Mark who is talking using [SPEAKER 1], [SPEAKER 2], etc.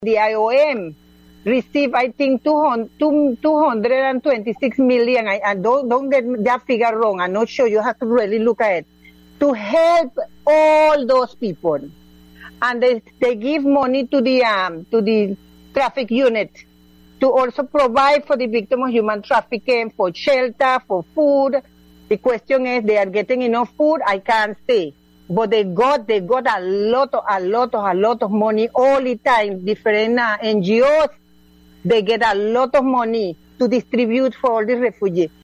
[SPEAKER 1] the IOM received, I think, 226 million. I don't get that figure wrong. I'm not sure. You have to really look at it to help all those people, and they give money to the traffic unit to also provide for the victim of human trafficking, for shelter, for food. The question is, they are getting enough food? I can't say. But they got a lot of money all the time. Different NGOs, they get a lot of money to distribute for all the refugees.